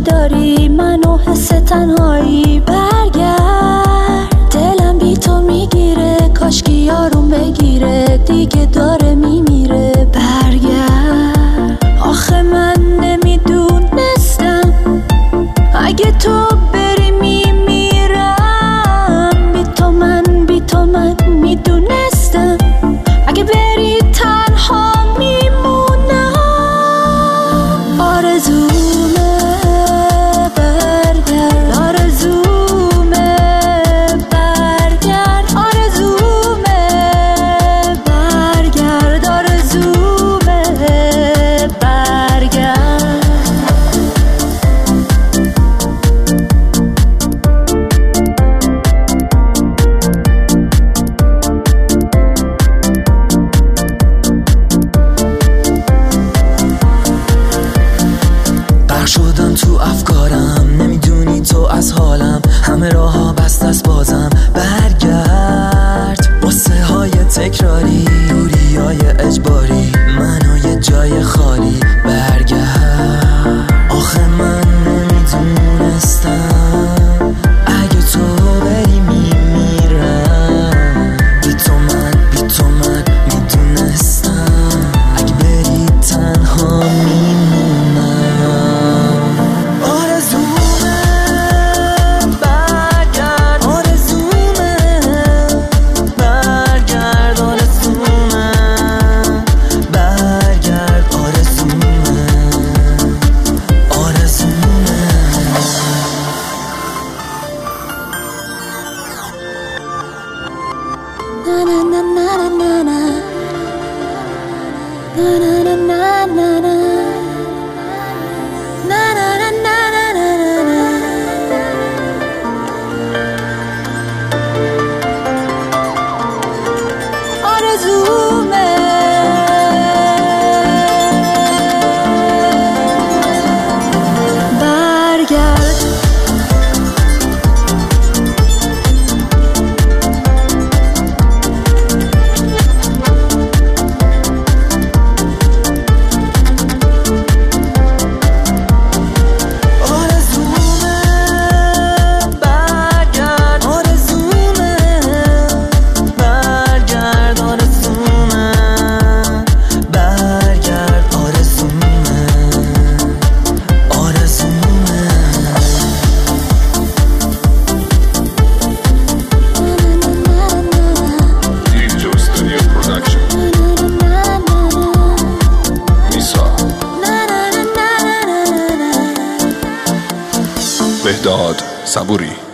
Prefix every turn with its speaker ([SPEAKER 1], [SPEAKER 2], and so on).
[SPEAKER 1] داری منو حس تنهایی. برگرد دلم بی تو میگیره، کاشکی یارون بگیره دیگه داره میمیره. برگرد آخه من نمیدونستم اگه تو بری میمیرم. بی تو من میدونستم اگه بری تنها میمونم. آرزومه برگرد، آرزومه برگرد، آرزومه برگرد، آرزومه برگرد.
[SPEAKER 2] شدم تو افکارم، نمیدونی تو از حالم، همه راه ها بست از بازم. برگرد قصه های تکراری، دوری های اجباری، منو یه جای خالی. برگرد آخه من نمیدونستم اگه تو بری میمیرم. بی تو من میدونستم اگه بری تنها میمونم.
[SPEAKER 1] Na na na na na na na na na na na na na na na na na. آرزومه برگرد.
[SPEAKER 3] بهداد صبوری.